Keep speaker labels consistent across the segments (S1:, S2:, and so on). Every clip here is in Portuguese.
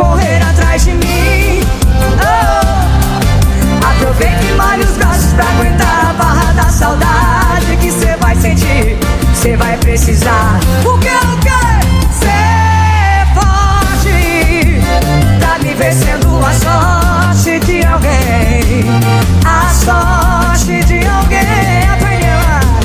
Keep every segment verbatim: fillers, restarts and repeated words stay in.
S1: correr atrás de mim. Oh, aproveita e malha os braços pra aguentar a barra da saudade que cê vai sentir, cê vai precisar. O que, o que? Ser forte pra me ver sendo a sorte de alguém, a sorte de alguém. Apanhar.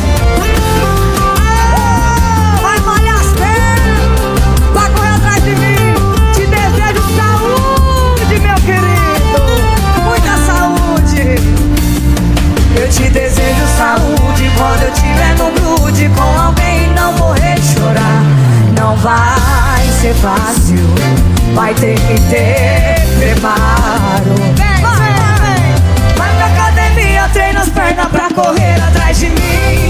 S1: Oh, vai malhar as pernas, vai correr atrás de mim. Te desejo saúde, meu querido, muita saúde. Eu te desejo saúde quando eu tiver no grude com alguém, não morrer de chorar. Não vai ser fácil, vai ter que ter preparo. Vem, vai, vai pra academia, treina as pernas pra correr atrás de mim.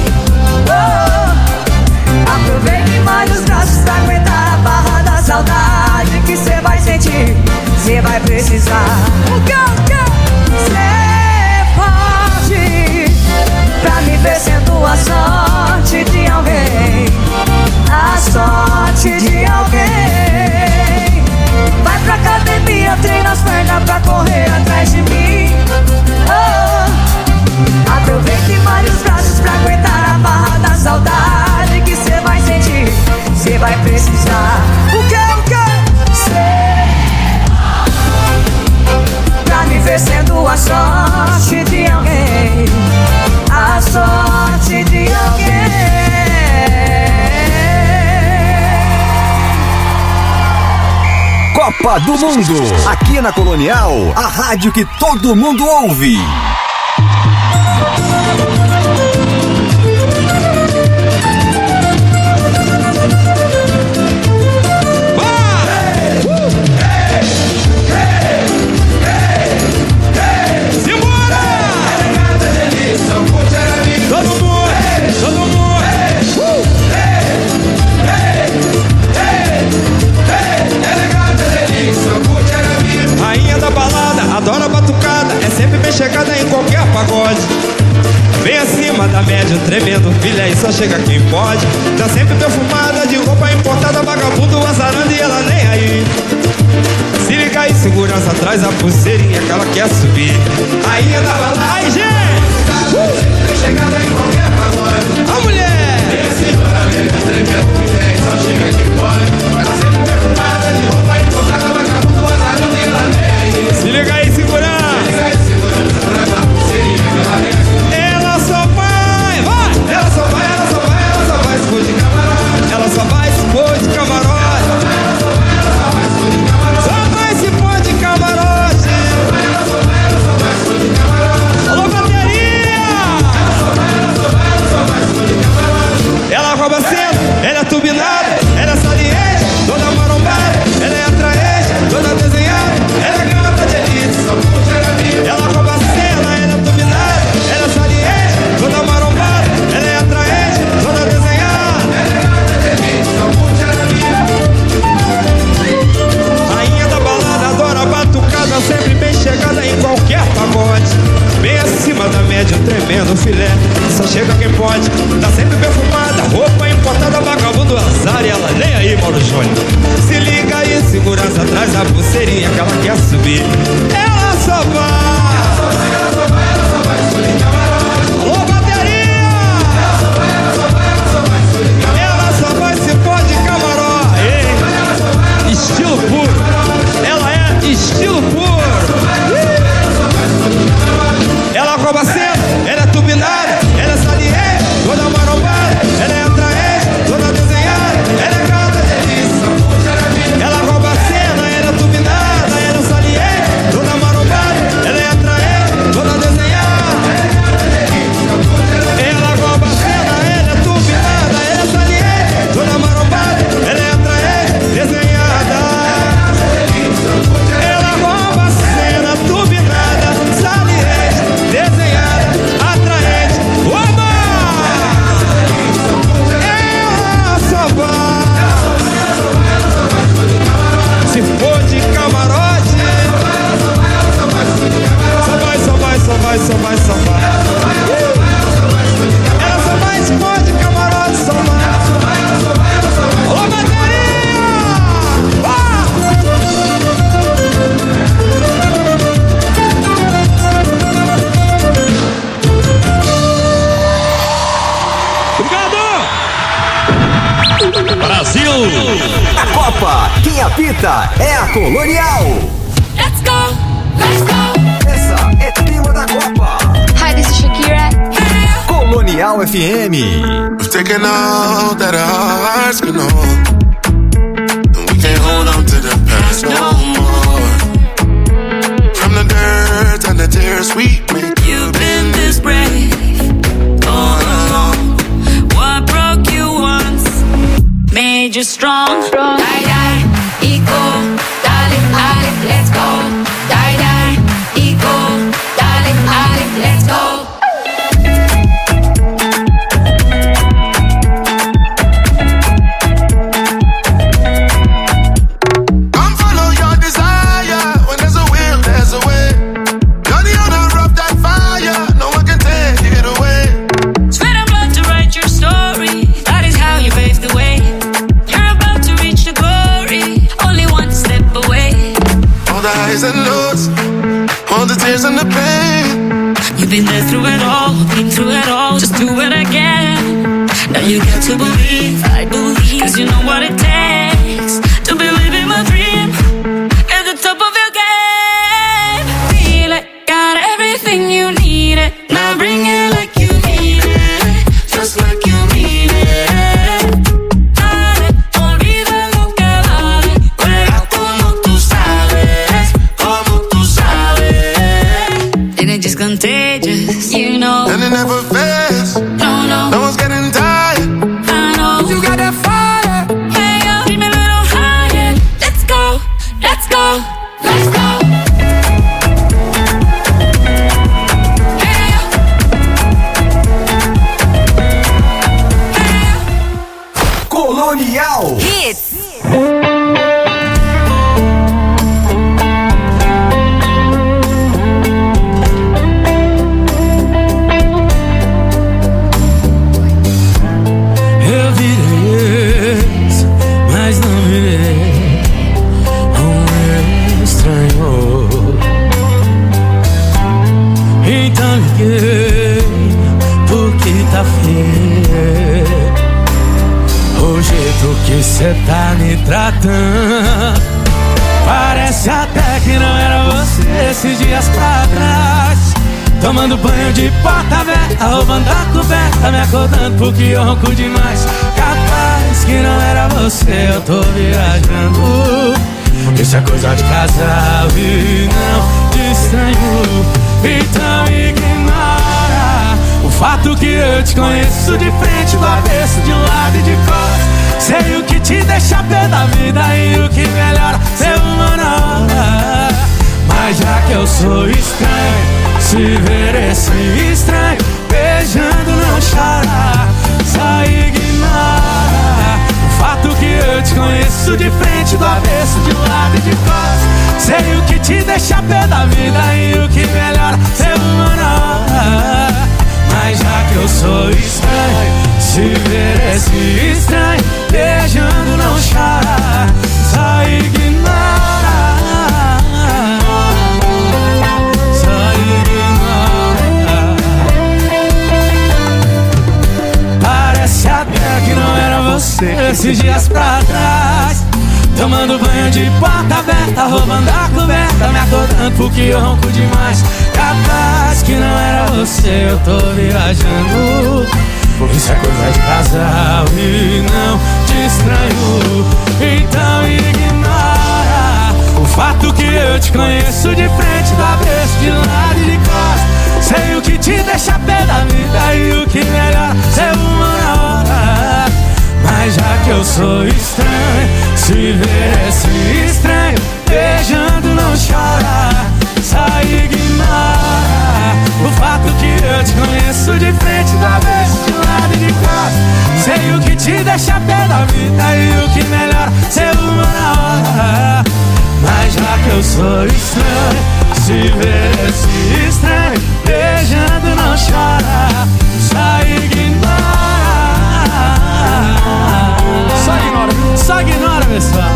S1: Oh, aproveita e malha os braços pra aguentar a barra da saudade que cê vai sentir, cê vai precisar. O que, o que? Ser forte pra me ver sendo a sorte de alguém, a sorte de alguém. Vai pra academia, treina as pernas pra correr atrás de mim. Oh, aproveita e malha os braços pra aguentar a barra da saudade que cê vai sentir, cê vai precisar. O que, o que? Ser pra me ver sendo a sorte de alguém, a sorte de alguém.
S2: Copa do Mundo, aqui na Colonial, a rádio que todo mundo ouve.
S3: Adora batucada, é sempre bem chegada em qualquer pagode. Bem acima da média, tremendo filé e só chega quem pode. Tá sempre perfumada, de roupa importada, vagabundo azarando e ela nem aí. Se liga aí, segurança, traz a pulseirinha que ela quer subir. Rainha da balada, aí gente! Uh! Bem chegada em qualquer pagode. A mulher! Bem acima da média, tremendo filé e só chega quem pode. Tá sempre perfumada, de roupa importada, vagabundo azarando e ela nem aí. Se liga aí, segurança! Ela só vai, vai! Ela só vai, ela só vai, ela só vai se pôr de camarote. Ela só vai se pôr de camarote. Só vai se pôr de camarote. Alô, bateria! Ela rouba cedo, ela é turbinada, ela é saliente, toda marombada, ela é atraente, toda desenhada, ela é gata de elite, só curte a vida. Ela rouba cena, ela é dominada, ela é saliente, toda marombada, ela é atraente, toda desenhada, ela é gata de elite, só curte a vida. Rainha da balada, adora batucada, sempre bem chegada em qualquer pagode. Bem acima da média, um tremendo filé, só chega quem pode. Tá sempre perfumada, roupa importada, vagabundo azar e ela nem aí, Mauro Júnior. Se liga aí, segurança, traz a pulseirinha que ela quer subir. Ela só vai, ela só vai, ela só vai, ela só vai subir de camarote. Alô, bateria! Ela só vai, ela só vai, ela só vai subir de camarote. Ela só vai se pôr de camarote. Ei, estilo puro. Ela é estilo puro. Ela rouba cedo, ela é turbinada, ela é saliente, toda marombada, ela é atraente, toda desenhada, ela é gata de delícia. Ela rouba cena, ela é turbinada, ela é saliente, toda marombada, ela é atraente, toda desenhada, ela é gata de delícia. Ela rouba cena, ela é turbinada, ela é saliente, toda marombada, ela é atraente, desenhada. Ela rouba cena, turbinada, saliente, desenhada, atraente. Oba! Ela só vai, se for de camarote. Só vai, só vai, só vai, só vai, só vai. Ela só vai, se for de camarote, só vai. Alô, bateria!
S2: Copa, quem apita é a Colonial.
S4: Let's go, let's go.
S2: Essa é tema da Copa.
S4: Hi, this is Shakira.
S2: Colonial F M.
S5: We've taken all that our hearts can hold, and we can't hold on to the past no more. From the dirt and the tears we make,
S6: you've been this brave all along. What broke you once made you strong. Die, die, eco, darling, darling, let's go. Die, die, eco, darling, darling, let's go.
S5: And lows, all the tears and the pain.
S6: You've been there through it all, been through it all, just do it again. Now you got to believe, I believe, cause you know what it takes to believe in my dream. At the top of your game, feel it, got everything you need it. Now bring it like you need it, just like you mean it. Dale, olvida lo que vale, juega como tú sabes. And it's just contagious, you know.
S5: And it never fades.
S6: No, no.
S5: No one's getting tired.
S6: I know.
S5: You got that fire.
S6: Hey, yo, keep me a little higher. Let's go, let's go, let's go. Hey, yo. Hey, yo.
S2: Colonial
S1: Hits.
S7: O jeito que cê tá me tratando parece até que não era você esses dias pra trás. Tomando banho de porta aberta, roubando a coberta, me acordando porque eu ronco demais. Capaz que não era você, eu tô viajando. Isso é coisa de casal e não de estranho. Então ignora o fato que eu te conheço de frente, do avesso, de lado e de costas. Sei o que te deixa pé da vida e o que melhora ser uma hora. Mas já que eu sou estranho, se ver esse estranho beijando não chora. Só ignora o fato que eu te conheço de frente, do avesso, de lado e de costas. Sei o que te deixa pé da vida e o que melhora ser uma hora. Mas já que eu sou estranho, se ver esse estranho beijando não chora. Só ignora, só ignora. Parece até que não era você esses dias pra trás. Tomando banho de porta aberta, roubando a coberta, me acordando porque eu ronco demais. Capaz que não era você, eu tô viajando. Isso é coisa de casal e não de estranho. Então ignora o fato que eu te conheço de frente, do avesso, de lado e de costas. Sei o que te deixa pé da vida e o que melhor ser uma hora. Mas já que eu sou estranho, se ver esse estranho beijando não chora. Só ignora o fato que eu te conheço de frente, do avesso, de lado e de costas. Sei o que te deixa pé da vida e o que melhor ser uma hora. Mas já que eu sou estranho, se ver esse estranho beijando não chora. Só ignora. Só ignora, só ignora, pessoal.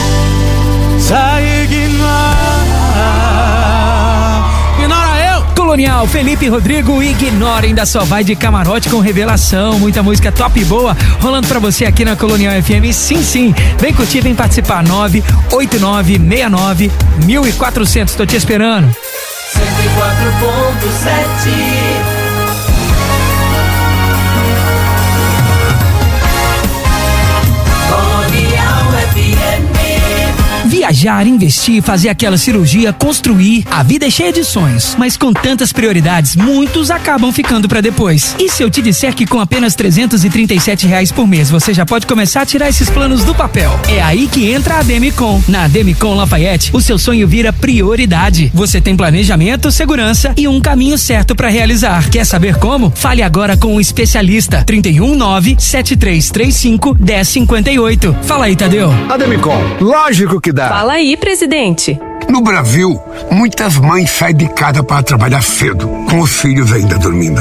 S7: Só ignora. Ignora eu.
S8: Colonial, Felipe e Rodrigo, ignorem, da só vai de camarote com revelação, muita música top e boa, rolando pra você aqui na Colonial F M, sim, sim, vem curtir, vem participar, nove oito nove seis nove mil e quatrocentos, tô te esperando.
S9: cento e quatro ponto sete
S8: Viajar, investir, fazer aquela cirurgia, construir. A vida é cheia de sonhos, mas com tantas prioridades, muitos acabam ficando pra depois. E se eu te disser que com apenas trezentos e trinta e sete reais por mês você já pode começar a tirar esses planos do papel? É aí que entra a Demicon. Na Demicon Lafayette, o seu sonho vira prioridade. Você tem planejamento, segurança e um caminho certo pra realizar. Quer saber como? Fale agora com um especialista. trinta e um nove sete três três cinco um zero cinco oito. Fala aí, Tadeu.
S10: A Demicon, lógico que dá.
S11: Fala aí, presidente.
S10: No Brasil, muitas mães saem de casa para trabalhar cedo, com os filhos ainda dormindo.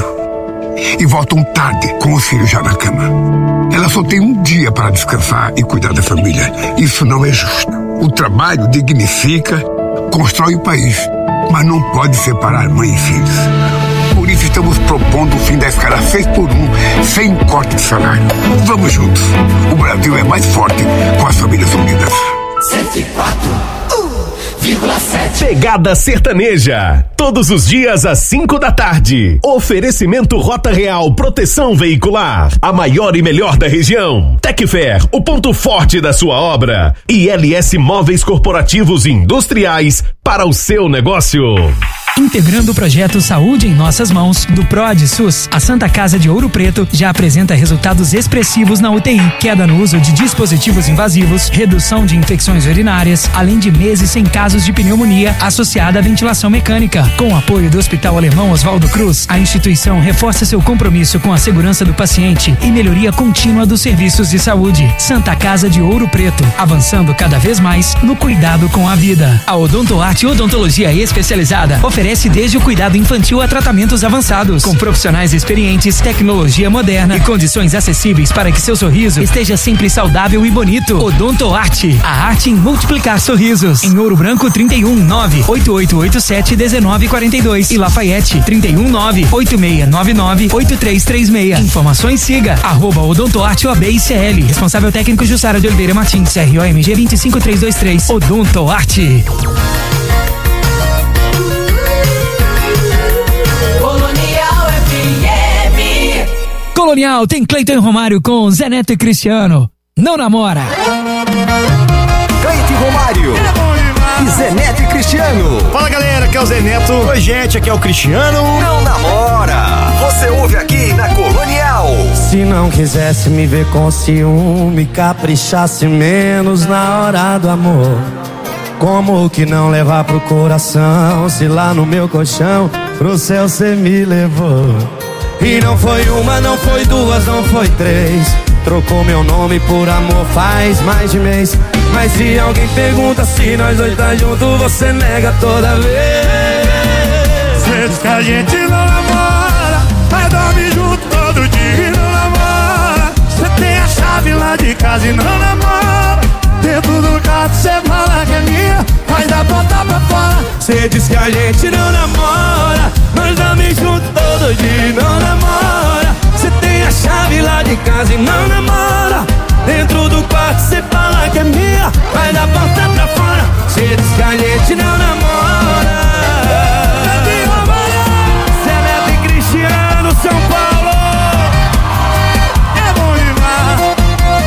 S10: E voltam tarde, com os filhos já na cama. Elas só têm um dia para descansar e cuidar da família. Isso não é justo. O trabalho dignifica, constrói o país, mas não pode separar mãe e filhos. Por isso estamos propondo o fim da escala seis por um, sem corte de salário. Vamos juntos. O Brasil é mais forte com as famílias unidas.
S9: cento e quatro vírgula sete
S12: Pegada Sertaneja, todos os dias às cinco da tarde. Oferecimento Rota Real Proteção Veicular, a maior e melhor da região. Tecfer, o ponto forte da sua obra. E L S Móveis Corporativos e Industriais para o seu negócio.
S8: Integrando o projeto Saúde em Nossas Mãos, do PROAD SUS, a Santa Casa de Ouro Preto já apresenta resultados expressivos na U T I, queda no uso de dispositivos invasivos, redução de infecções urinárias, além de meses sem casos de pneumonia associada à ventilação mecânica. Com o apoio do Hospital Alemão Oswaldo Cruz, a instituição reforça seu compromisso com a segurança do paciente e melhoria contínua dos serviços de saúde. Santa Casa de Ouro Preto, avançando cada vez mais no cuidado com a vida. A Odontoarte Odontologia Especializada oferece Oferece desde o cuidado infantil a tratamentos avançados, com profissionais experientes, tecnologia moderna e condições acessíveis para que seu sorriso esteja sempre saudável e bonito. Odontoarte, a arte em multiplicar sorrisos. Em Ouro Branco, trinta e um nove oito oito oito sete um nove quatro dois e Lafayette, trinta e um nove oito seis nove nove oito três três seis. Informações, siga arroba Odontoarte O A B I C L. Responsável técnico Jussara de Oliveira Martins, C R O M G dois cinco três dois três. Odontoarte. Colonial tem Cleiton e Romário com Zé Neto e Cristiano. Não namora.
S2: Cleiton e Romário. E Zé Neto e Cristiano.
S13: Fala galera, aqui é o Zé Neto. Oi gente, aqui é o Cristiano.
S2: Não namora. Você ouve aqui na Colonial.
S14: Se não quisesse me ver com ciúme, caprichasse menos na hora do amor. Como que não levar pro coração, se lá no meu colchão pro céu cê me levou. E não foi uma, não foi duas, não foi três. Trocou meu nome por amor faz mais de mês. Mas se alguém pergunta se nós dois tá junto, você nega toda vez.
S15: Cê diz que a gente não namora, mas dorme junto todo dia e não namora. Cê tem a chave lá de casa e não namora. Dentro do quarto cê fala que é minha, mas dá porta pra fora.
S14: Cê diz que a gente não namora, nós dorme junto todo dia e não namora. Cê tem a chave lá de casa e não namora. Dentro do quarto cê fala que é minha, mas dá porta pra fora. Cê diz que a gente não namora. Zé Neto e Cristiano, São Paulo.
S15: É bom demais.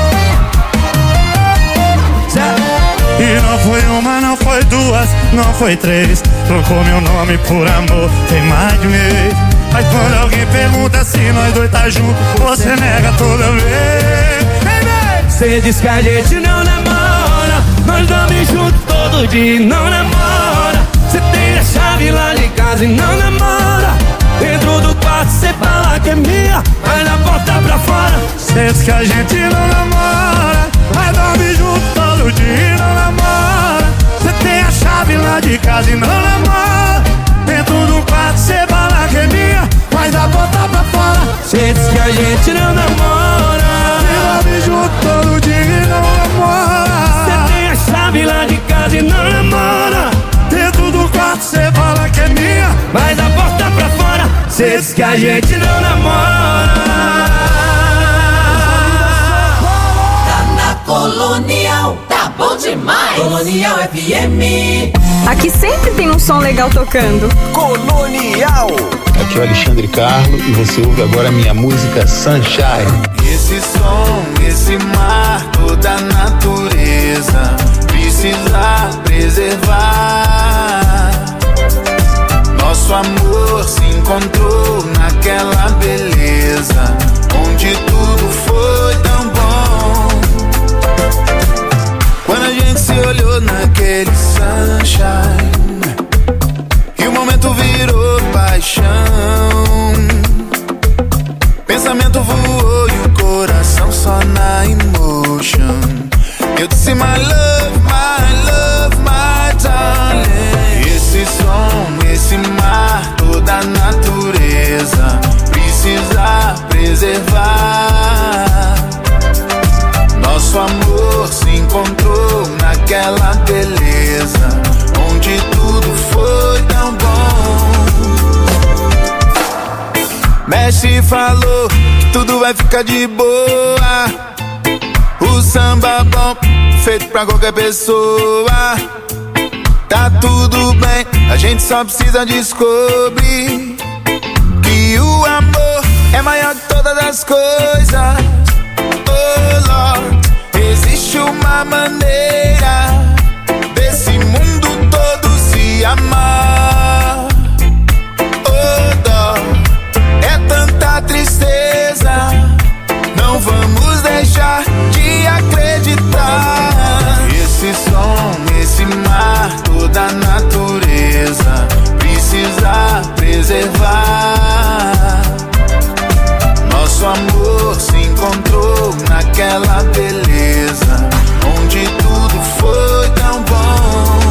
S15: E não foi uma, não foi duas, não foi três. Trocou meu nome por amor, tem mais de um mês. Mas quando alguém pergunta se nós dois tá junto, você nega toda vez.
S14: Cê diz que a gente não namora, nós dorme junto todo dia e não namora. Cê tem a chave lá de casa e não namora. Dentro do quarto cê fala que é minha, mas na porta pra fora.
S15: Cê diz que a gente não namora, mas dorme junto todo dia e não namora. Cê tem a chave lá de casa e não namora. Dentro do quarto cê fala que é minha, mas a porta pra fora.
S14: Cê diz que a gente não namora,
S15: cê dorme junto todo dia e não namora.
S14: Cê tem a chave lá de casa e não namora.
S15: Dentro do quarto cê fala que é minha,
S14: mas a porta pra
S15: vezes que a gente não namora.
S9: Tá na Colonial, tá bom demais. Colonial F M.
S11: Aqui sempre tem um som legal tocando.
S2: Colonial.
S16: Aqui é o Alexandre Carlos e você ouve agora a minha música Sunshine.
S15: Esse som, esse mar, toda a natureza precisa preservar. Nosso amor se encontrou naquela beleza onde tudo foi tão bom. Quando a gente se olhou naquele sunshine e o momento virou paixão, pensamento voou e o coração só na emotion. Eu disse my love, my love, my darling. Esse som, esse mar, toda a natureza precisa preservar. Nosso amor se encontrou naquela beleza onde tudo foi tão bom. Mestre falou, tudo vai ficar de boa. O samba bom, feito pra qualquer pessoa. Tá tudo bem, a gente só precisa descobrir que o amor é maior que todas as coisas. Oh Lord, existe uma maneira desse mundo todo se amar. Oh dó, é tanta tristeza, não vamos deixar de acreditar. Esse som, esse mar, toda a natureza precisa preservar. Nosso amor se encontrou naquela beleza onde tudo foi tão bom.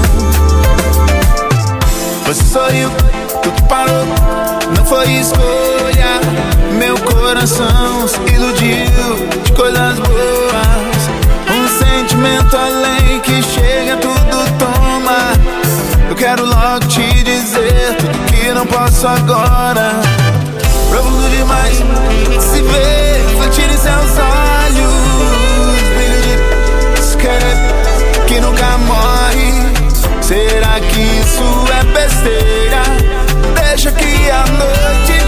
S15: Você sorriu, tudo parou, não foi escolha. Meu coração se iludiu de coisas boas. Um sentimento além que chega, tudo toma. Eu quero logo te dizer tudo que não posso agora. Profundo demais, se vê, refletir em seus olhos. Brilho de esquerda que nunca morre. Será que isso é besteira? Deixa que a noite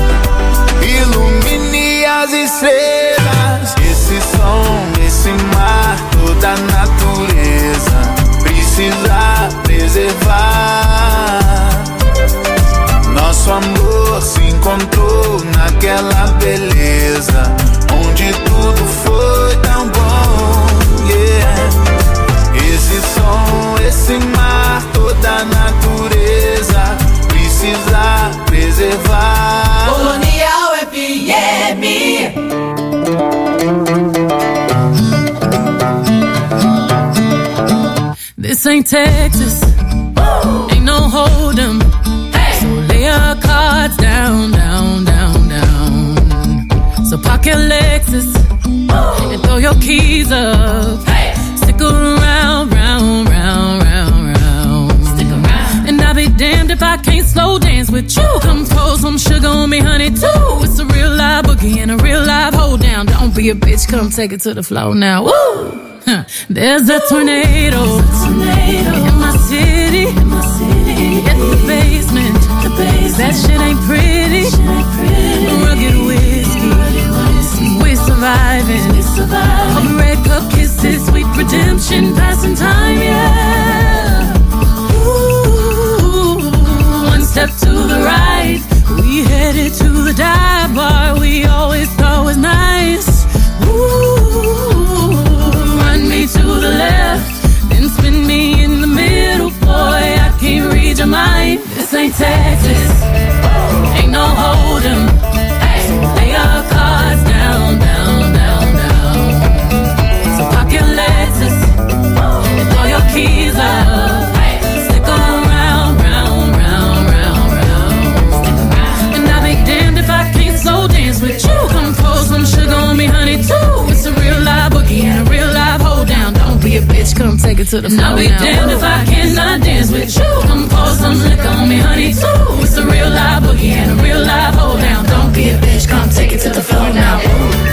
S15: ilumine as estrelas. Esse som, esse mar, toda a natureza precisa preservar. Nosso amor se encontrou naquela beleza onde tudo foi tão bom. Yeah. Esse som, esse mar, toda a natureza precisa preservar.
S9: Colonial F M.
S6: This ain't Texas, ain't no hold'em. So lay your cards down, down, down, down. So park your Lexus and throw your keys up. Stick around, round, round, round, round. Stick around. And I'll be damned if I can't slow dance with you. Come pour some sugar on me, honey, too. It's a real live boogie and a real live hold down. Don't be a bitch, come take it to the floor now. Woo! Huh. There's a tornado, tornado in my city, in my city. In the basement, the basement. That shit ain't pretty. Shit ain't pretty. Rugged whiskey, we're surviving. We surviving. All the red cup kisses, sweet redemption, passing time, yeah. Ooh, one step to the right, we headed to the dive bar we always thought was nice. Ooh, run me to the left, then spin me in the middle, boy, I can't read your mind. This ain't Texas, ain't no hold'em. So lay your cards down, down, down, down. So park your Lexus and throw your keys up. Stick around, round, round, round, round. And I'll be damned if I can't slow dance with you. Come pour some sugar to the flow now. I'll be damned if I cannot dance with you. Come pour some liquor on me, honey, too. It's a real live boogie and a real live hold down. Don't be a bitch, come take it to the floor now. Ooh.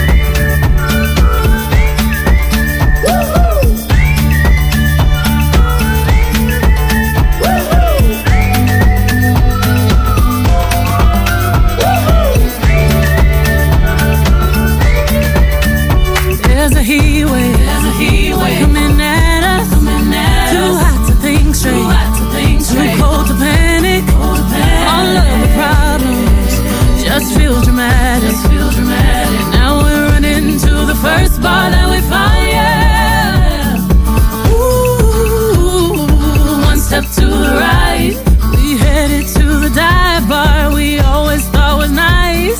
S6: There's a heat wave, there's a heat wave coming at us, coming at too us. Hot to think straight, too hot to think straight, too cold to panic, cold to panic. All of the problems just feel dramatic, just feel dramatic. Now we're running to the first bar that we find, yeah. Ooh, one step to the right, we headed to the dive bar we always thought was nice.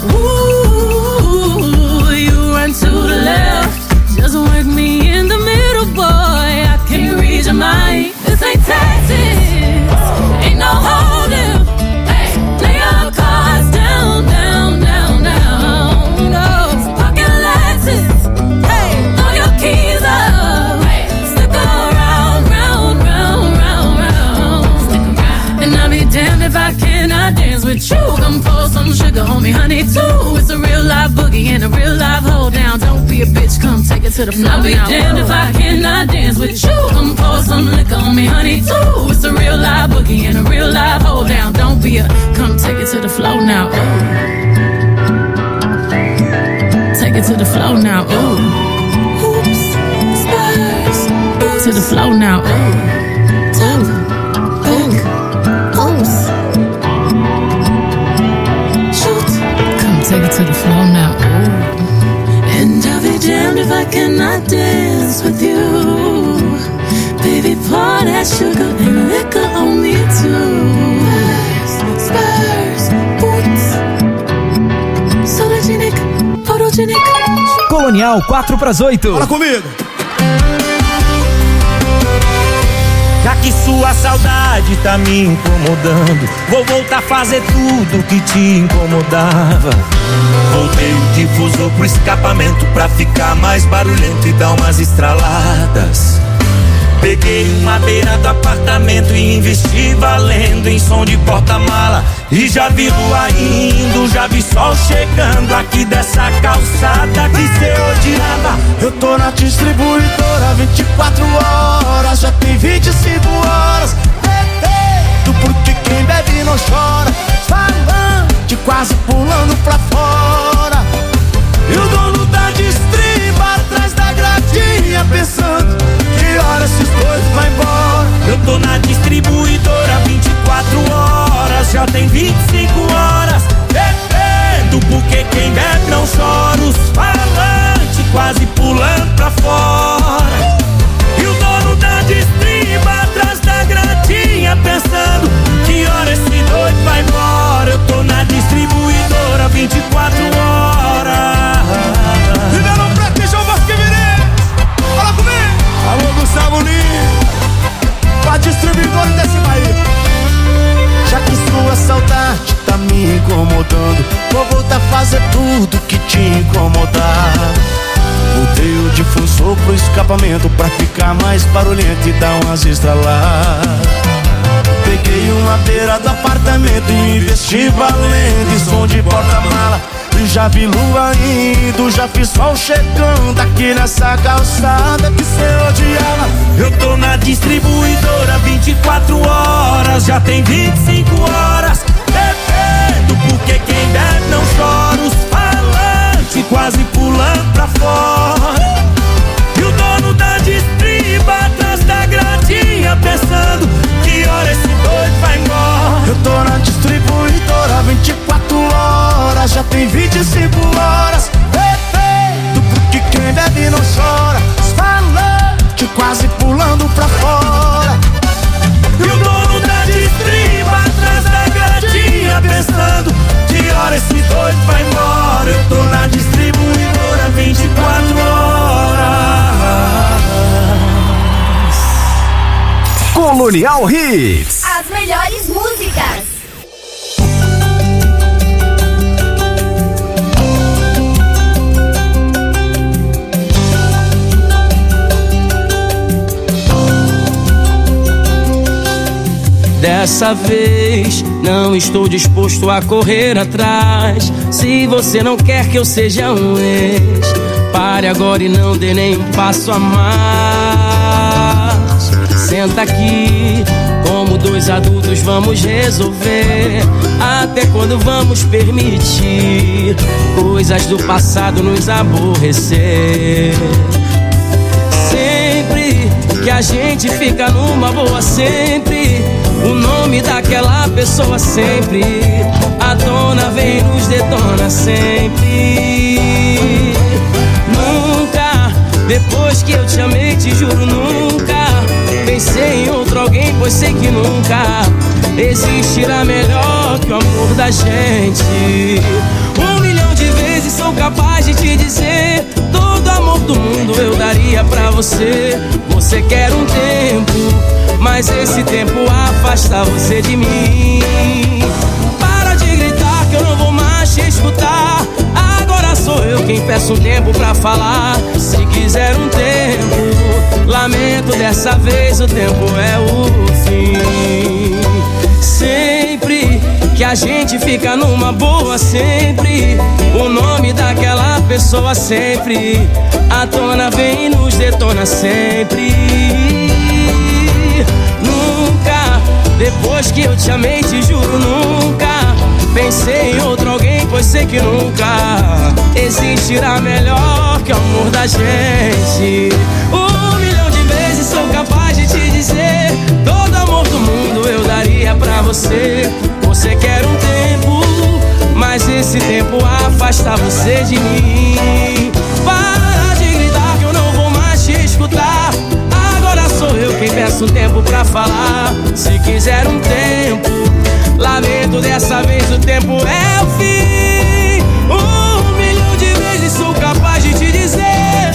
S6: Ooh, you run to the left, just work me in the middle, boy. I can't read your mind. This ain't taxes, ain't no holding. Hey, lay your cards down, down, down, down. No pocket lenses. Hey, throw your keys up. Hey, stick around, round, round, round, round. Stick around. And I'll be damned if I cannot dance with you. Come pour some sugar on me, honey, too. It's a real live boogie and a real live hold down. Don't be a bitch, come take it to the floor. I'll be damned if I cannot dance with you. Come pour some liquor on me, honey, too. It's a real live boogie and a real live hold down. Don't be a, come take it to the floor now. Ooh. Take it to the floor now. Ooh. Hoops, spurs, boots. To the floor now. Ooh. Toe, hook, hoops. Shoot, come take it to the floor now. Ooh. And I'll be damned if I cannot dance with you. Baby, pour that sugar and liquor on me too. Spurs, boots, Sologenic, Photogenic.
S8: Colonial quatro pras oito.
S13: Fala comigo.
S14: Já que sua saudade tá me incomodando, vou voltar a fazer tudo que te incomodava. Voltei o difusor pro escapamento pra ficar mais barulhento e dar umas estraladas. Peguei uma beira do apartamento e investi valendo em som de porta-mala. E já vi lua indo, já vi sol chegando aqui dessa calçada que cê odiava.
S15: Eu tô na distribuidora vinte e quatro horas, já tem vinte e cinco horas. Bebendo porque quem bebe não chora, falante quase pulando pra fora. E o dono da distriba atrás da gradinha pensando que hora esses dois vai embora.
S14: Eu tô na distribuidora vinte e quatro horas, já tem vinte e cinco horas. Bebendo porque quem bebe não chora, os falantes quase pulando pra fora. E o dono da distriba atrás da gradinha pensando que hora esse doido vai embora. Eu tô na distribuidora vinte e quatro horas.
S15: Ribeirão Preto e João Vasquevirê, fala comigo. Alô, Gustavo Lima, pra distribuidora desse Bahia. Já que sua saudade tá me incomodando, vou voltar a fazer tudo que te incomodar. Botei o difusor pro escapamento pra ficar mais barulhento e dar umas estraladas. Peguei uma beira do apartamento e investi valendo em som de porta-mala. E já vi lua indo, já vi sol chegando aqui nessa calçada que cê odiava.
S14: Eu tô na distribuidora vinte e quatro horas, já tem vinte e cinco horas. Bebendo porque quem bebe não chora, os falantes quase pulando pra fora. E o dono da distriba atrás da gradinha pensando que hora esse doido vai embora.
S15: Eu tô na distribuidora vinte e quatro horas, já tem vinte e cinco horas. Bebendo porque quem bebe não chora, os falantes quase pulando pra fora.
S14: E o dono da distriba atrás da gradinha pensando que hora esse doido vai embora. Eu tô na distribuidora vinte e quatro horas.
S2: Colonial Hits.
S17: As melhores músicas.
S14: Dessa vez não estou disposto a correr atrás. Se você não quer que eu seja um ex, pare agora e não dê nem um passo a mais. Senta aqui, como dois adultos vamos resolver. Até quando vamos permitir coisas do passado nos aborrecer? Sempre que a gente fica numa boa, sempre o nome daquela pessoa sempre à tona vem e nos detona sempre. Nunca, depois que eu te amei, te juro, nunca pensei em outro alguém, pois sei que nunca existirá melhor que o amor da gente. Um milhão de vezes sou capaz de te dizer, todo amor do mundo eu daria pra você. Você quer um tempo, mas esse tempo afasta você de mim. Para de gritar que eu não vou mais te escutar. Agora sou eu quem peço um tempo pra falar. Se quiser um tempo, lamento, dessa vez o tempo é o fim. Sempre que a gente fica numa boa, sempre o nome daquela pessoa sempre à tona vem e nos detona sempre. Nunca, depois que eu te amei, te juro, nunca pensei em outro alguém, pois sei que nunca existirá melhor que o amor da gente. Um milhão de vezes sou capaz de te dizer, todo amor do mundo eu daria pra você. Você quer um tempo, mas esse tempo afasta você de mim. Para de gritar que eu não vou mais te escutar. Agora sou eu quem peço um tempo pra falar. Se quiser um tempo, lamento, dessa vez o tempo é o fim. Um milhão de vezes sou capaz de te dizer,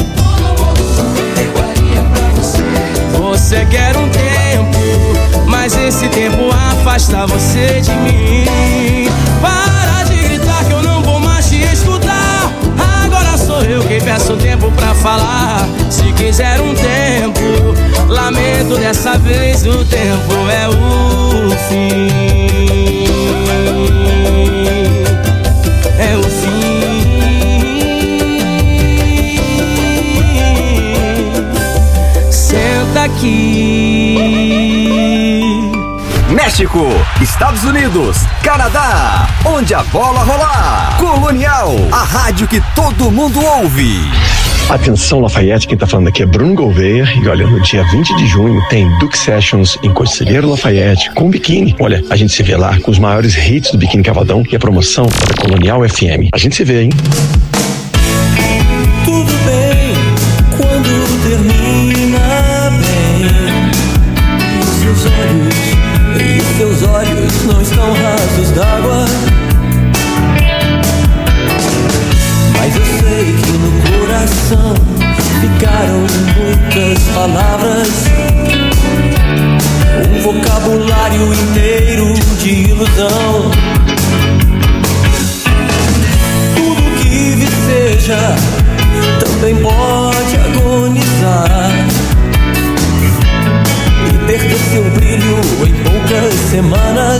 S14: você quer um tempo, mas esse tempo afasta você de mim. Para de gritar que eu não vou mais te escutar. Agora sou eu quem peço um tempo pra falar. Se quiser um tempo, lamento, dessa vez o tempo é o fim. É o fim. Senta aqui.
S2: México, Estados Unidos, Canadá, onde a bola rolar. Colonial, a rádio que todo mundo ouve.
S18: Atenção, Lafayette, quem tá falando aqui é Bruno Gouveia. E olha, no dia vinte de junho tem Duke Sessions em Conselheiro Lafayette com biquíni. Olha, a gente se vê lá com os maiores hits do Biquíni Cavadão e a promoção da Colonial F M. A gente se vê, hein?
S19: Tudo bem quando termina bem. Os seus olhos, e os seus olhos não estão rasos d'água. Mas eu sei que no coração ficaram muitas palavras, um vocabulário inteiro de ilusão. Tudo que viceja também pode agonizar e perder seu brilho em poucas semanas.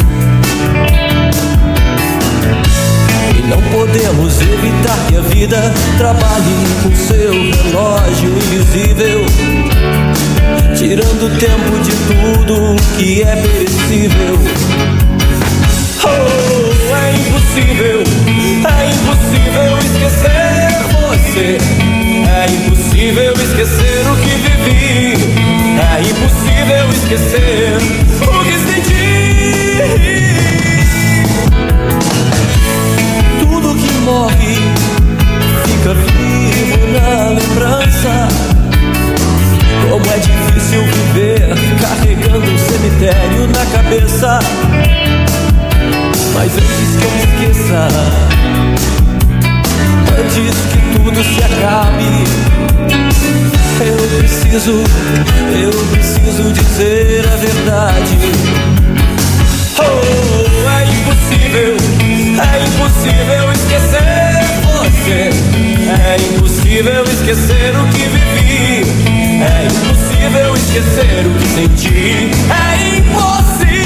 S19: Não podemos evitar que a vida trabalhe com seu relógio invisível, tirando tempo de tudo que é perecível. Oh, é impossível, é impossível esquecer você. É impossível esquecer o que vivi. É impossível esquecer o que senti. Morre, fica vivo na lembrança. Como é difícil viver carregando um cemitério na cabeça. Mas antes que eu me esqueça, antes que tudo se acabe, eu preciso, eu preciso dizer a verdade. Oh, é impossível, é impossível esquecer você. É impossível esquecer o que vivi. É impossível esquecer o que senti. É impossível.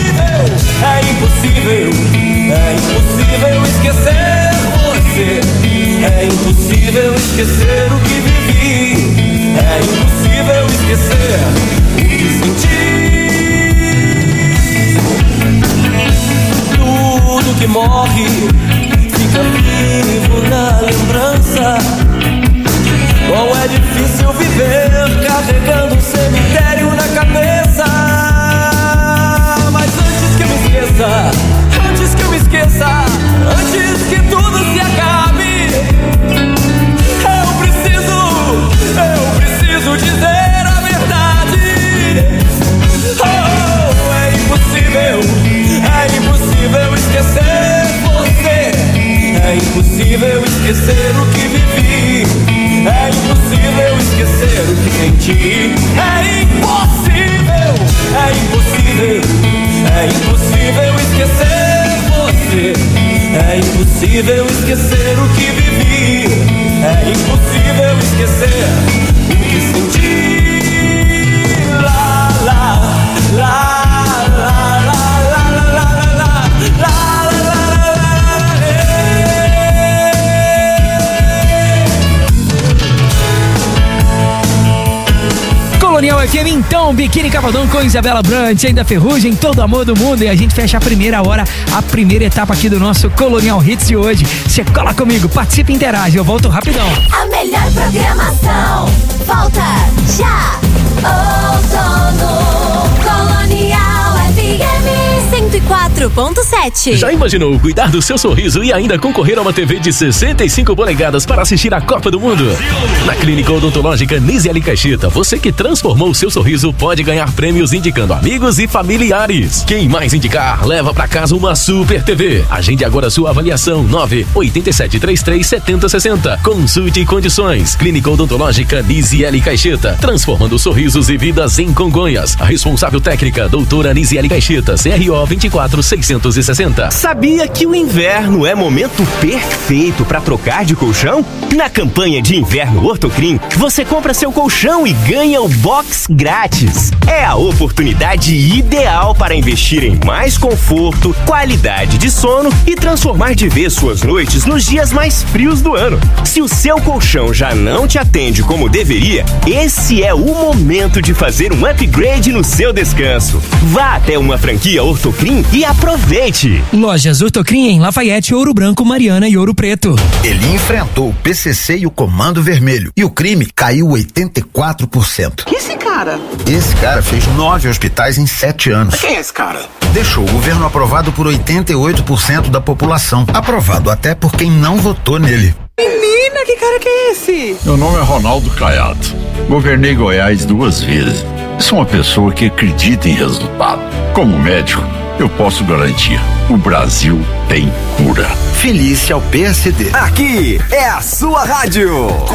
S19: É impossível, é impossível esquecer você. É impossível esquecer o que vivi. É impossível esquecer o que senti. Tudo que morre fica vivo na lembrança. Como é difícil viver carregando um cemitério na cabeça. Mas antes que eu me esqueça, antes que eu me esqueça, antes que tudo se acabe, eu preciso, eu preciso dizer a verdade. Oh, é impossível, é impossível esquecer você. É impossível esquecer o que vivi. É impossível esquecer o que senti. É impossível, é impossível, é impossível esquecer você. É impossível esquecer o que vivi. É impossível esquecer o que senti. Lá, lá, lá, lá, lá, lá, lá, lá, lá, lá.
S8: Colonial F M, então, Biquíni Cavadão com Isabela Brant, ainda Ferrugem, todo amor do mundo. E a gente fecha a primeira hora, a primeira etapa aqui do nosso Colonial Hits de hoje. Você cola comigo, participa e interage, eu volto rapidão.
S17: A melhor programação, volta já. Outono Colonial F M cento e quatro ponto sete.
S12: Já imaginou cuidar do seu sorriso e ainda concorrer a uma T V de sessenta e cinco polegadas para assistir a Copa do Mundo? Na Clínica Odontológica Nisiele Caixeta, você que transformou o seu sorriso pode ganhar prêmios indicando amigos e familiares. Quem mais indicar, leva para casa uma Super T V. Agende agora sua avaliação. Nove oito sete três três sete zero seis zero. Consulte condições. Clínica Odontológica Nisiele Caixeta, transformando sorrisos e vidas em Congonhas. A responsável técnica, doutora Nisiele Caixeta, C R O vinte e quatro seiscentos e sessenta.
S20: Sabia que o inverno é momento perfeito para trocar de colchão? Na campanha de inverno Ortocrim, você compra seu colchão e ganha o box grátis. É a oportunidade ideal para investir em mais conforto, qualidade de sono e transformar de vez suas noites nos dias mais frios do ano. Se o seu colchão já não te atende como deveria, esse é o momento de fazer um upgrade no seu descanso. Vá até uma franquia Ortocrim e aproveite.
S8: Lojas Ortocrim em Lafayette, Ouro Branco, Mariana e Ouro Preto.
S21: Ele enfrentou o P C C e o Comando Vermelho e o crime caiu oitenta e quatro por cento.
S22: Que esse cara?
S21: Esse cara fez nove hospitais em sete anos.
S22: Quem é esse cara?
S21: Deixou o governo aprovado por oitenta e oito por cento da população. Aprovado até por quem não votou nele.
S22: Menina, que cara que é esse?
S23: Meu nome é Ronaldo Caiado. Governei Goiás duas vezes. Sou uma pessoa que acredita em resultado. Como médico, eu posso garantir: o Brasil tem cura.
S21: Felícia ao P S D.
S2: Aqui é a sua rádio.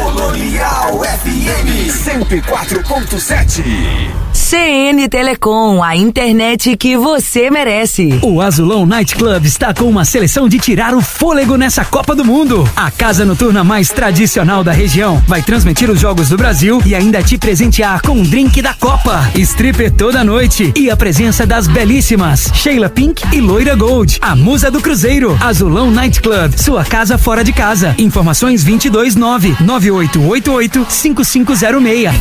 S2: Colonial F M cento e quatro ponto sete.
S24: C N Telecom, a internet que você merece.
S8: O Azulão Night Club está com uma seleção de tirar o fôlego nessa Copa do Mundo. A casa noturna mais tradicional da região vai transmitir os jogos do Brasil e ainda te presentear com um drink da Copa, stripper toda noite e a presença das belíssimas Sheila Pink e Loira Gold, a musa do Cruzeiro. Azulão Night Club, sua casa fora de casa. Informações vinte e dois nove nove oito oito oito cinco cinco zero seis.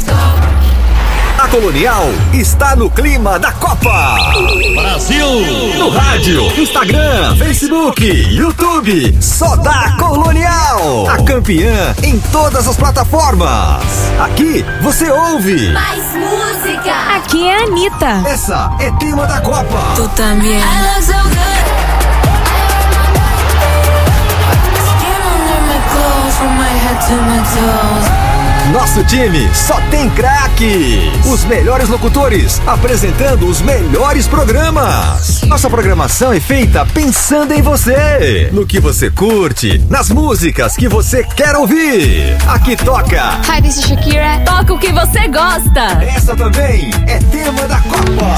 S2: A Colonial está no clima da Copa.
S12: Brasil!
S2: No rádio, Instagram, Facebook, YouTube. Só dá Colonial. A campeã em todas as plataformas. Aqui você ouve
S17: mais música.
S11: Aqui é a Anitta.
S2: Essa é tema da Copa.
S6: Tu também.
S2: Nosso time só tem craques. Os melhores locutores apresentando os melhores programas. Nossa programação é feita pensando em você, no que você curte, nas músicas que você quer ouvir. Aqui toca
S11: Hi, this is Shakira. Toca o que você gosta.
S2: Essa também é tema da Copa.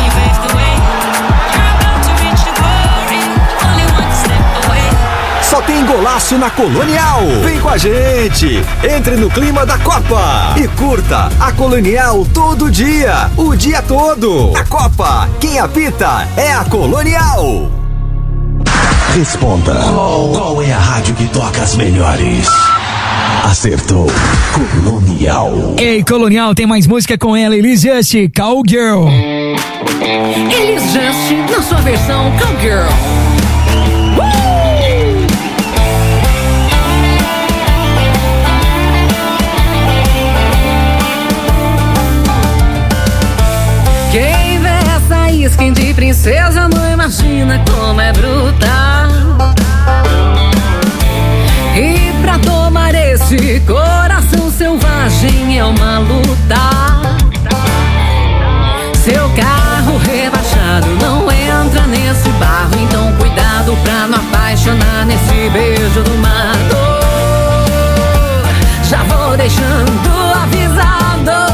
S2: Só tem tem golaço na Colonial. Vem com a gente, entre no clima da Copa e curta a Colonial todo dia, o dia todo. A Copa, quem apita é a Colonial.
S12: Responda. Qual, qual é a rádio que toca as melhores? Acertou. Colonial.
S8: Ei, Colonial, tem mais música com ela, Elis Just, Cowgirl.
S1: Elis Just, na sua versão Cowgirl. Uh! Quem vê essa skin de princesa não imagina como é brutal. E pra tomar esse coração selvagem é uma luta. Seu carro rebaixado não entra nesse barro, então cuidado pra não apaixonar nesse beijo do mato. Já vou deixando avisado.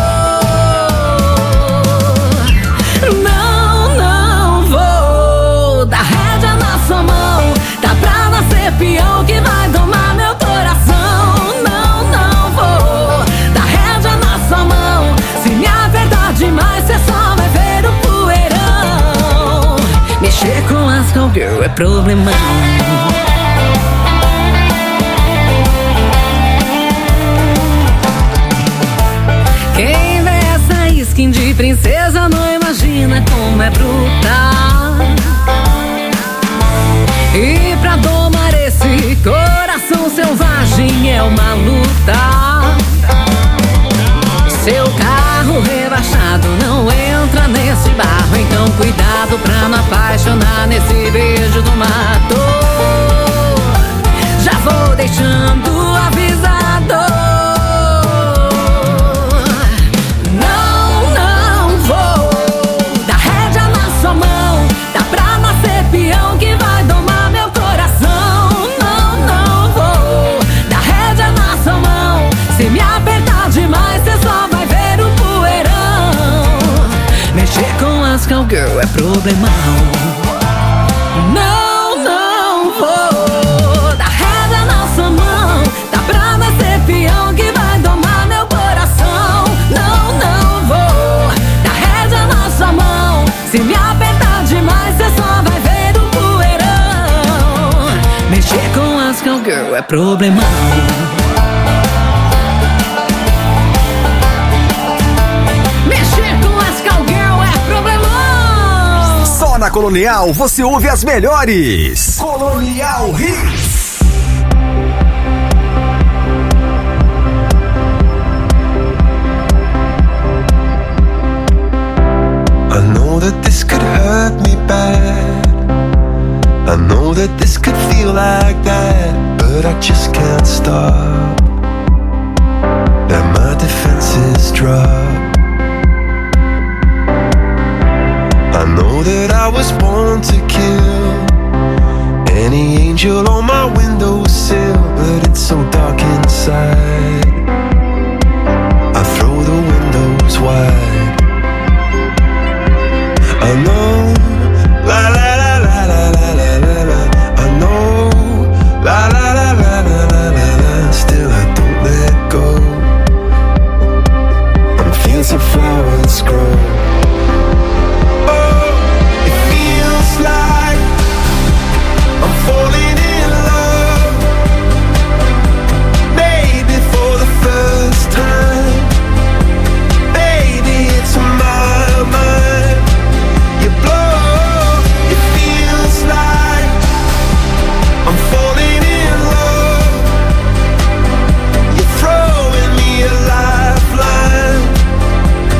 S1: Não, não vou dar rédea na sua mão. Tá pra nascer peão que vai domar meu coração. Não, não vou dar rédea na sua mão. Se me apertar demais, cê só vai ver o poeirão. Mexer com as cowgirl é problemão. Quem vê essa skin de princesa não imagina como é brutal. E pra domar esse coração selvagem é uma luta. Seu carro rebaixado não entra nesse barro, então cuidado pra não apaixonar nesse beijo do mato. Já vou deixando avisado. Não, não vou dar rédea na sua mão. Tá pra nascer peão que vai domar meu coração. Não, não vou dar rédea na sua mão. Se me apertar demais, cê só vai ver o poeirão. Mexer com as cowgirl é problemão. Não, não vou dar rédea na sua mão. Tá pra nascer peão que vai domar meu coração. Não, não vou dar rédea na sua mão. Se me apertar demais, cê só vai ver o poeirão. Mexer com as cowgirl é problemão.
S2: Só na Colonial você ouve as melhores. Colonial Hits.
S3: I know that this could hurt me bad. I know that this could feel like that, but I just can't stop. And my defenses drop. I know that I was born to kill any angel on my windowsill, but it's so dark inside. I throw the windows wide. I know, la la la la la la la la la. I know, la la la la la la la la. Still I don't let go. I'm fancy flowers grow. Like I'm falling in love, maybe for the first time. Baby, it's my mind. You blow, it feels like I'm falling in love. You're throwing me a lifeline.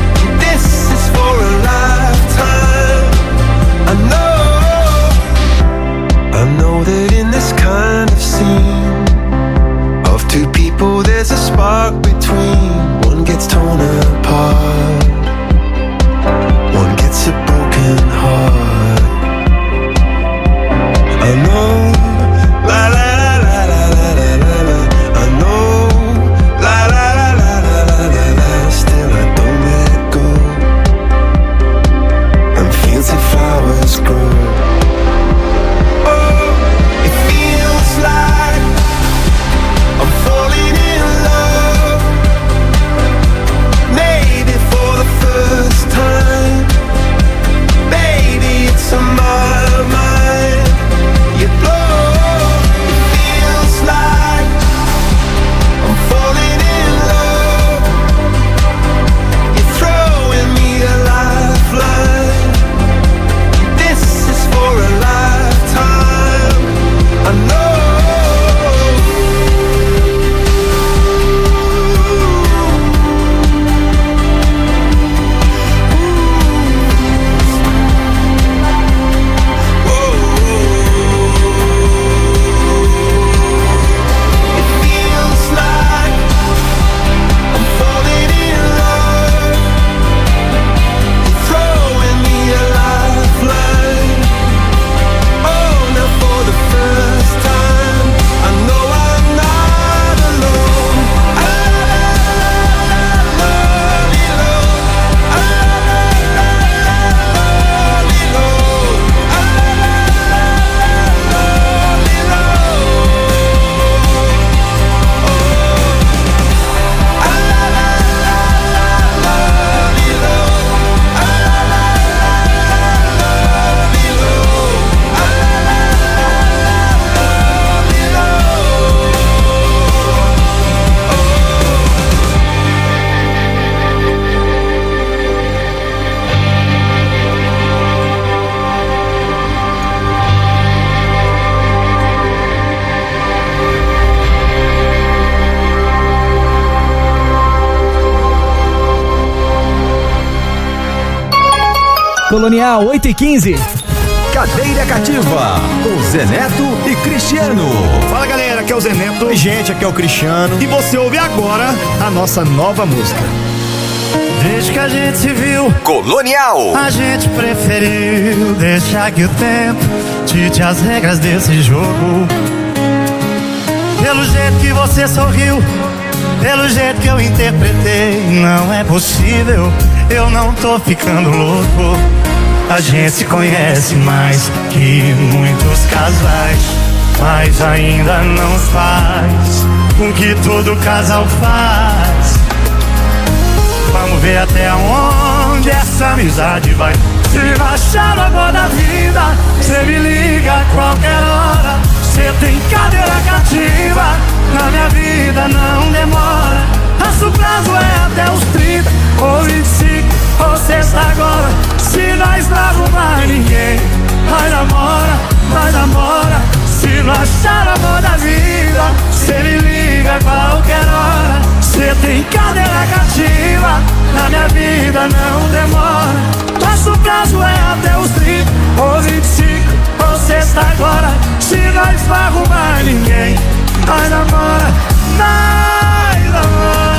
S8: Colonial oito e quinze.
S2: Cadeira Cativa, com Zé Neto e Cristiano.
S13: Fala galera, aqui é o Zé Neto. Oi gente, aqui é o Cristiano. E você ouve agora a nossa nova música.
S15: Desde que a gente se viu,
S2: Colonial,
S15: a gente preferiu deixar que o tempo dite as regras desse jogo. Pelo jeito que você sorriu, pelo jeito que eu interpretei, não é possível, eu não tô ficando louco. A gente se conhece mais que muitos casais, mas ainda não faz o que todo casal faz. Vamos ver até onde essa amizade vai. Se baixar no amor da vida, cê me liga a qualquer hora. Cê tem cadeira cativa, na minha vida não demora. Nosso prazo é até os trinta, ou vinte e cinco, ou sexta agora. Se nós não arrumar ninguém, nós namora, nós namora. Se não achar o amor da vida, cê me liga a qualquer hora. Cê tem cadeira cativa, na minha vida não demora. Nosso prazo é até os trinta, ou vinte e cinco, ou sexta agora. Se nós não arrumar ninguém, nós namora, nós namora.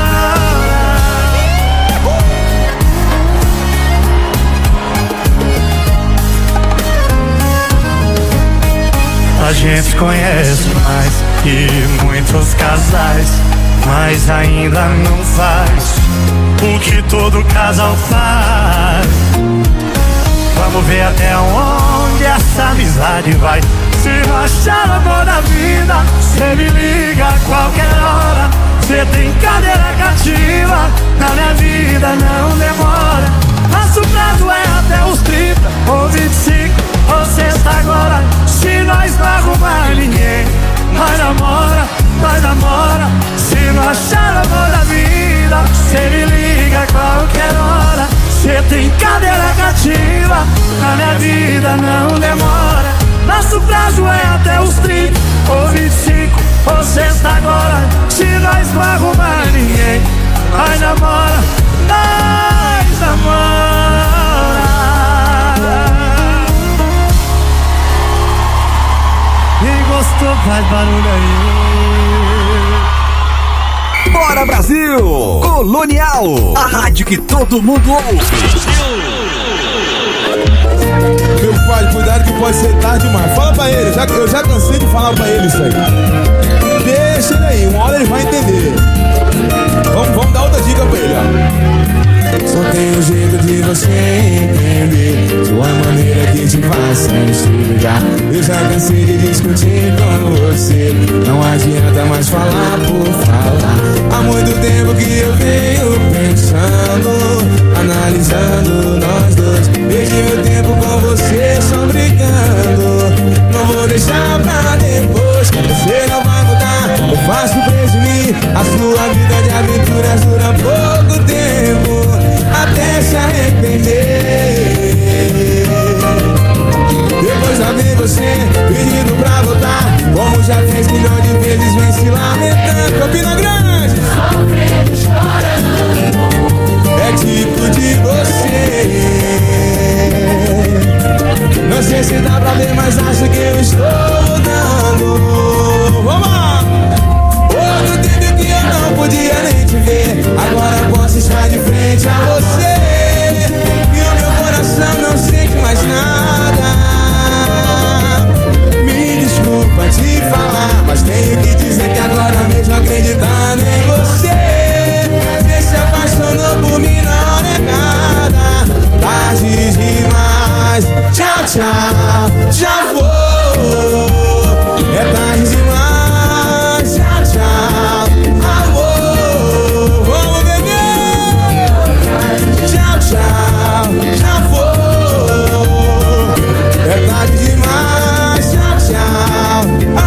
S15: A gente conhece mais que muitos casais, mas ainda não faz o que todo casal faz. Vamos ver até onde essa amizade vai. Se não achar o amor da vida, cê me liga a qualquer hora. Cê tem cadeira cativa, na minha vida não demora. Nosso prazo é até os trinta, ou vinte e cinco, ou sexta agora. Se nós não arrumar ninguém, nós namora, nós namora. Se não achar o amor da vida, cê me liga a qualquer hora. Cê tem cadeira cativa, na minha vida não demora. Nosso prazo é até os trinta, ou vinte e cinco, ou sexta agora. Se nós não arrumar ninguém, nós namora, nós namora. Quem gostou faz barulho aí.
S2: Bora Brasil! Colonial, a rádio que todo mundo ouve.
S4: Meu pai, cuidado que pode ser tarde demais. Fala pra ele, já, eu já cansei de falar pra ele isso aí. Deixa ele aí, uma hora ele vai entender. Vamos, vamos dar outra dica pra ele, ó.
S5: Só tem um jeito de você entender, sua maneira que te faça enxergar. Eu já cansei de discutir com você, não adianta mais falar por falar. Há muito tempo que eu venho pensando, analisando nós dois. Perdi meu tempo com você só brigando. Não vou deixar pra depois, você não vai mudar. Eu faço presumir, a sua vida de aventuras dura pouco tempo, até se arrepender. Depois lá vem você pedindo pra voltar, como já fez milhões de vezes, vem se lamentando. Campina Grande, sofrendo, chorando, é tipo de você. Não sei se dá pra ver, mas acho que eu estou mudando. Vamos lá! Outro tempo que eu não podia nem te ver, agora posso estar de frente a você. E o meu coração não sente mais nada. Me desculpa te falar, mas tenho que dizer que agora mesmo acreditando em você, você se apaixonou por mim na hora errada. Tarde demais, tchau, tchau, já vou. É tarde demais, tchau, tchau, amor. Vamos beber, tchau, tchau, já vou. É tarde demais, tchau, tchau,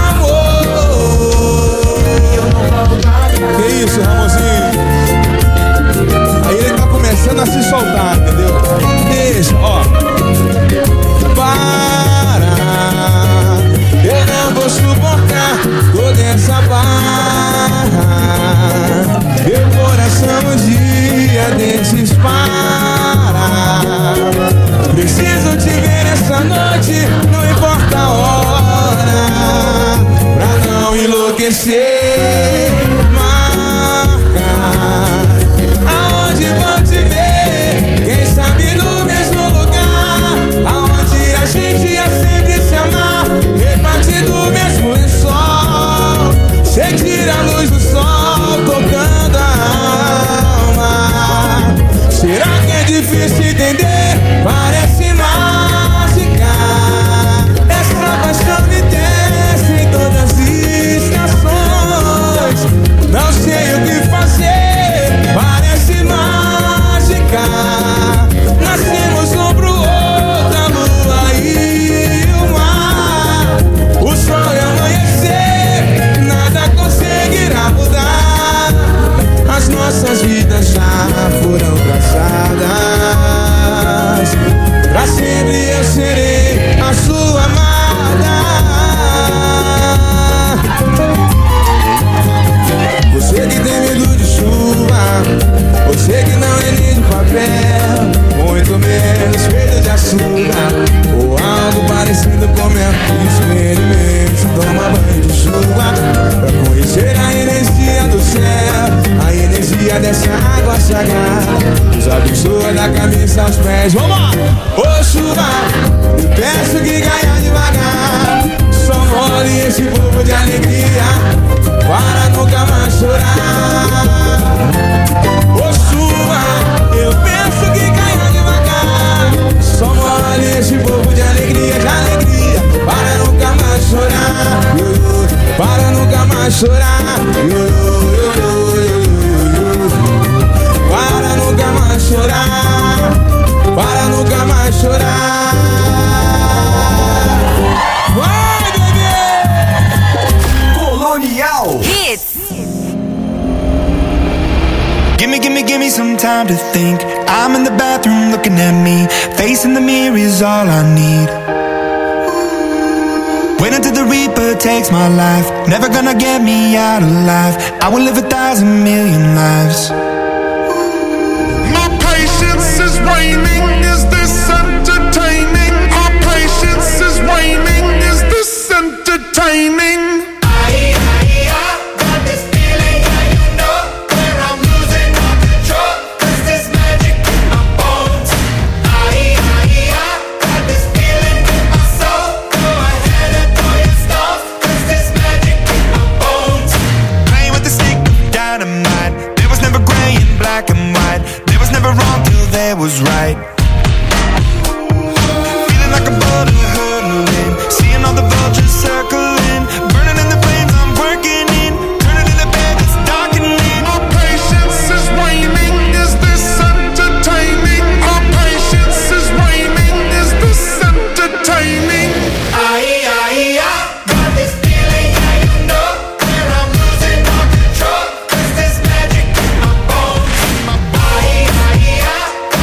S5: amor.
S4: Que isso, Ramonzinho? Aí ele tá começando a se soltar, entendeu? Deixa, ó. Para, eu não vou suportar toda essa barra. Meu coração um dia desses para. Preciso
S5: noite, não importa a hora, pra não enlouquecer. Marca aonde vou te ver, quem sabe no mesmo lugar, aonde a gente ia sempre se amar, repartindo o mesmo lençol, sentir a luz do sol tocando a alma. Será que é difícil entender? Parece mágica, essa paixão me desce em todas as estações. Não sei o que fazer, parece mágica. Nascemos um pro outro, a lua e o mar, o sol e amanhecer, nada conseguirá mudar. As nossas vidas já foram traçadas, pra sempre eu serei a sua amada. Você que tem medo de chuva, você que não é nem de papel, muito menos medo de açúcar, ou algo parecido com mel. Experimente, toma banho de chuva, pra conhecer a energia do céu, a energia dessa água sagrada, nos abençoa da cabeça aos pés. Vamos! Ô chuva, eu peço que caia devagar, só molhe esse povo de alegria, para nunca mais chorar. Ô chuva, eu peço que caia devagar, só molhe esse povo de alegria, de alegria, para nunca mais chorar. Yo, yo, para nunca mais chorar. Yo, yo, yo, yo, yo, para nunca mais chorar, para nunca mais chorar. Vai, bebê!
S2: Colonial
S7: Hits. Gimme, gimme, gimme some time to think. I'm in the bathroom looking at me, facing the mirror is all I need. Wait until the Reaper takes my life, never gonna get me out alive. I will live a thousand million lives.
S9: My patience is waning, is this entertaining? My patience is waning, is this entertaining?
S7: Was right. Feeling like a boulder hurtling, seeing all the vultures circling, burning in the flames I'm working in, turning in the bed that's darkening.
S9: My patience is waning, is this entertaining? My patience is waning, is this entertaining?
S7: Aye, aye, aye, got this feeling, yeah you know, where I'm losing all control, cause there's magic in my bones. Aye, aye, aye.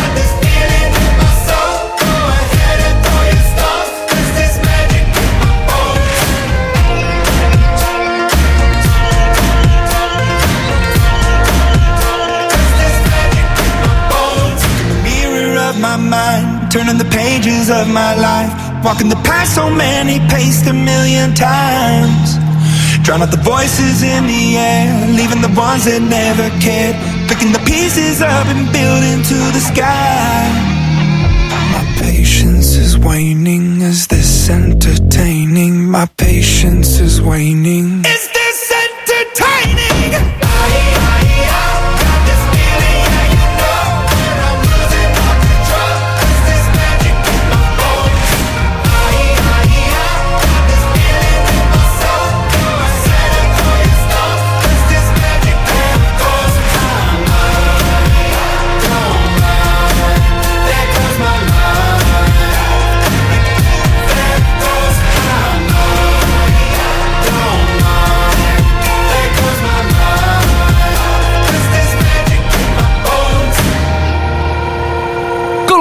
S7: My mind, turning the pages of my life, walking the path so many paced a million times, drown out the voices in the air, leaving the ones that never cared, picking the pieces up and building to the sky. My patience is waning, is this entertaining? My patience is waning. Is this entertaining?
S9: There goes my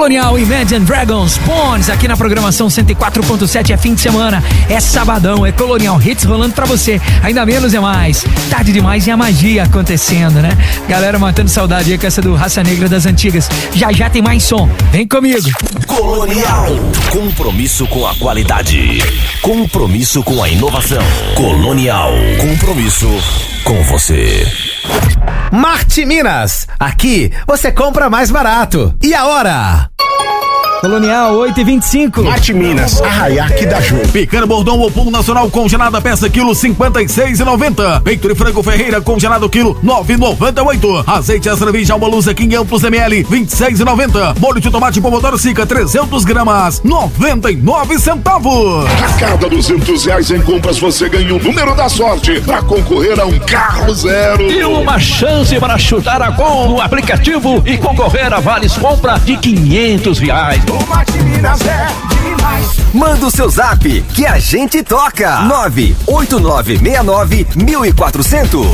S8: Colonial Imagine Dragons Pawns aqui na programação cento e quatro ponto sete. É fim de semana, é sabadão, é Colonial Hits rolando pra você. Ainda menos é mais. Tarde demais e a magia acontecendo, né? Galera matando saudade aí com essa do Raça Negra das antigas. Já já tem mais som. Vem comigo.
S12: Colonial. Compromisso com a qualidade. Compromisso com a inovação. Colonial. Compromisso com você.
S10: Marte Minas. Aqui você compra mais barato. E a hora?
S8: Colonial oito e vinte e cinco.
S14: Marte Minas, Arraiaque da Ju.
S4: Pequeno bordão ou pão nacional congelada peça quilo cinquenta e seis e noventa. Peito de frango Ferreira congelado quilo nove e noventa e oito. Azeite extra virgem Alma Luz quinhentos mililitros vinte e seis e noventa. Molho de tomate pomodoro Sica trezentos gramas noventa e nove centavos.
S14: A cada duzentos reais em compras você ganha o número da sorte para concorrer a um carro zero.
S16: E uma chance para chutar a gol no aplicativo e concorrer a vales compra de quinhentos reais.
S2: Manda o seu zap que a gente toca. nove oito nove seis nove mil e quatrocentos.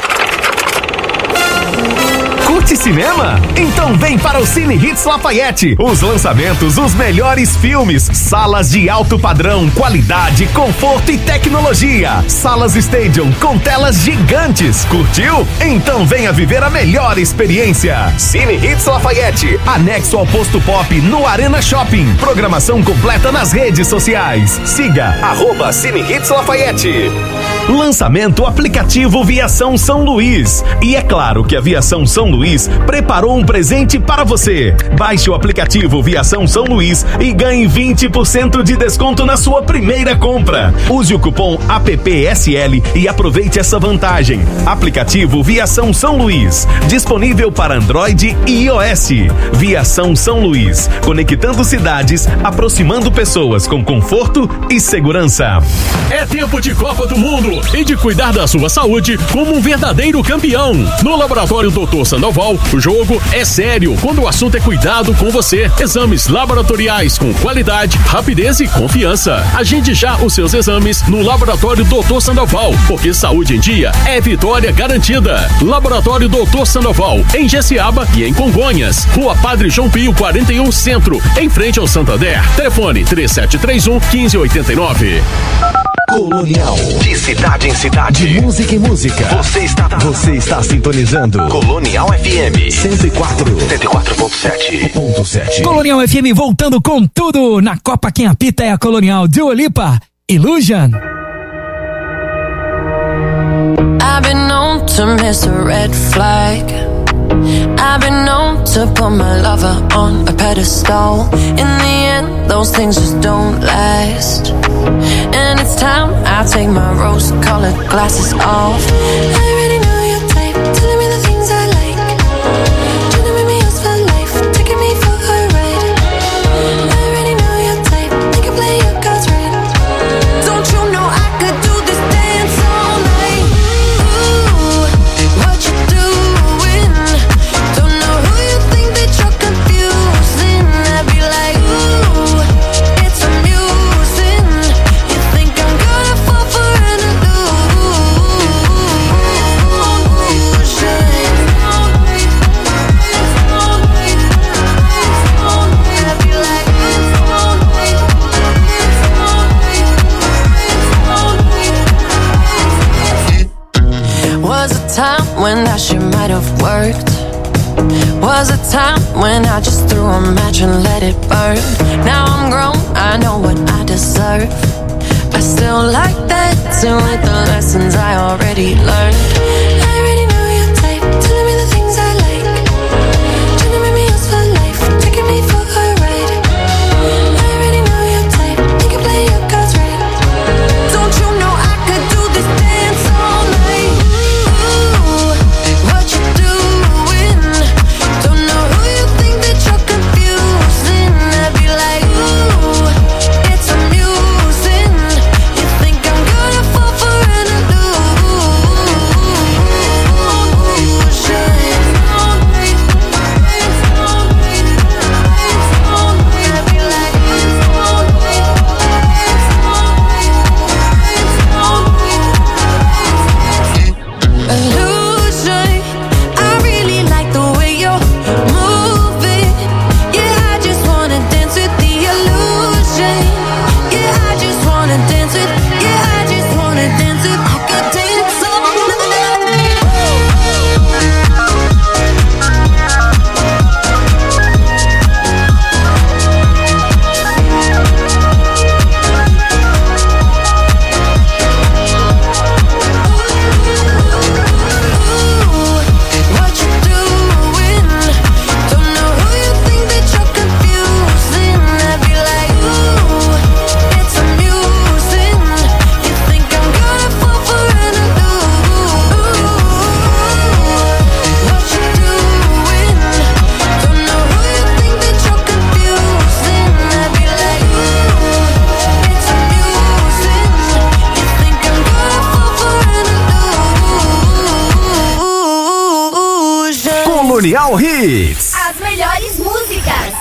S12: Curte cinema? Então vem para o Cine Hits Lafayette. Os lançamentos, os melhores filmes, salas de alto padrão, qualidade, conforto e tecnologia. Salas Stadium com telas gigantes. Curtiu? Então venha viver a melhor experiência. Cine Hits Lafayette, anexo ao Posto Pop no Arena Shopping. Programação completa nas redes sociais. Siga arroba Cine Hits Lafayette. Lançamento aplicativo Viação São Luís. E é claro que a Viação São Luís preparou um presente para você. Baixe o aplicativo Viação São Luís e ganhe vinte por cento de desconto na sua primeira compra. Use o cupom A P P S L e aproveite essa vantagem. Aplicativo Viação São Luís, disponível para Android e iOS. Viação São Luís, conectando cidades, aproximando pessoas com conforto e segurança.
S18: É tempo de Copa do Mundo e de cuidar da sua saúde como um verdadeiro campeão. No Laboratório doutor Sandoval, o jogo é sério quando o assunto é cuidado com você. Exames laboratoriais com qualidade, rapidez e confiança. Agende já os seus exames no Laboratório doutor Sandoval, porque saúde em dia é vitória garantida. Laboratório doutor Sandoval, em Jessiaba e em Congonhas. Rua Padre João Pio quarenta e um Centro, em frente ao Santander. Telefone três sete três um, um cinco oito nove.
S12: Colonial. De cidade em cidade. De música em música. Você está, você está sintonizando Colonial F M cento e quatro ponto sete.
S8: Colonial F M voltando com tudo. Na Copa quem apita é a Colonial. Dua Lipa, Illusion.
S25: I've been known to miss a red flag. I've been known to put my lover on a pedestal. In the end, those things just don't last. And it's time I take my rose-colored glasses off. I already know your type, telling me the things I like. Trying to make me yours for life, taking me for a ride. I already know your type, you can play your cards right. Don't you know I could do this dance all night? Ooh, what you doing? Don't know who you think that you're confusing. I'd be like, ooh, it's amusing. You think I'm gonna fall for an illusion? I'd be like, was a time when that shit might have worked. Was a time when I just threw a match and let it burn. Now I'm grown, I know what I deserve. I still like that too, with the lessons I already learned. I already know your type, telling me the things I like. Trying to make me yours for life, taking me for a ride. I already know your type, you can play your cards right. Don't you know I could do this dance all night? Ooh, what you doing? Don't know who you think that you're confusing. I'd be like, ooh, it's amusing. You think I'm gonna fall for an illusion?
S2: Colonial Hits.
S17: As melhores músicas.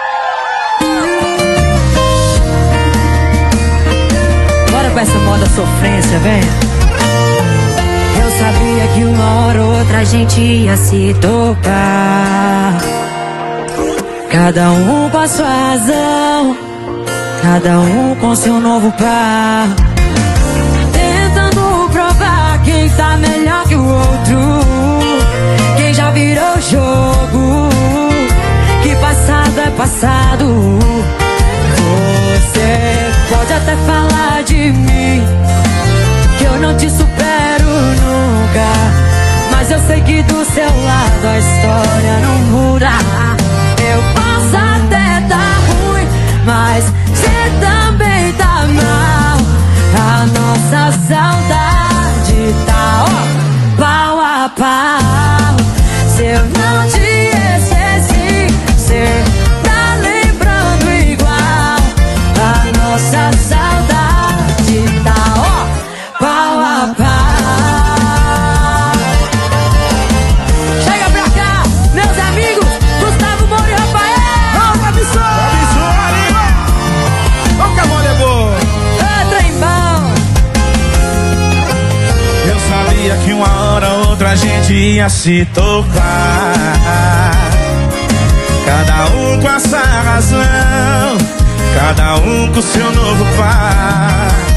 S24: Bora com essa moda sofrência, vem. Eu sabia que uma hora ou outra a gente ia se tocar. Cada um com a sua razão, cada um com seu novo par. Tentando provar quem tá melhor que o outro, quem já virou o jogo, que passado é passado. Você pode até falar de mim, que eu não te supero nunca, mas eu sei que do seu lado a história não muda. Eu posso até tá ruim, mas você também tá mal. A nossa saudade tá, ó, pau a pau. Se eu não te esqueci, cê tá lembrando igual. A nossa saudade tá, ó, pau a pau. Chega pra cá, meus amigos, Gustavo Moura e Rafael.
S15: Vamos, Abissor! Vamos que a moda é boa!
S24: É trem bom.
S15: Eu sabia que uma hora ou outra a gente ia se tocar. Cada um com a sua razão, cada um com seu novo par.